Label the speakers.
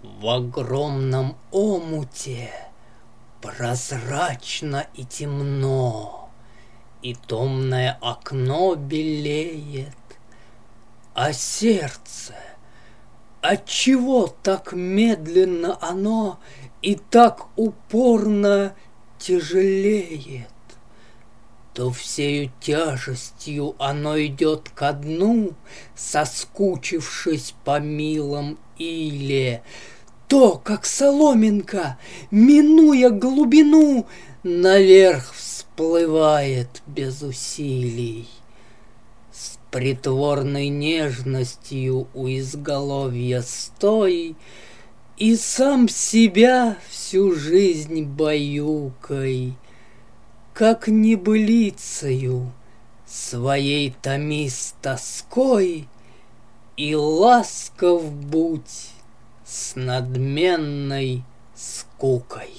Speaker 1: В огромном омуте прозрачно и темно, и томное окно белеет, а сердце, отчего так медленно оно и так упорно тяжелеет? То всею тяжестью оно идет ко дну, соскучившись по милом иле, то, как соломинка, минуя глубину, наверх всплывает без усилий. С притворной нежностью у изголовья стой, и сам себя всю жизнь баюкай, как небылицею своей томи с тоской, и ласков будь с надменной скукой.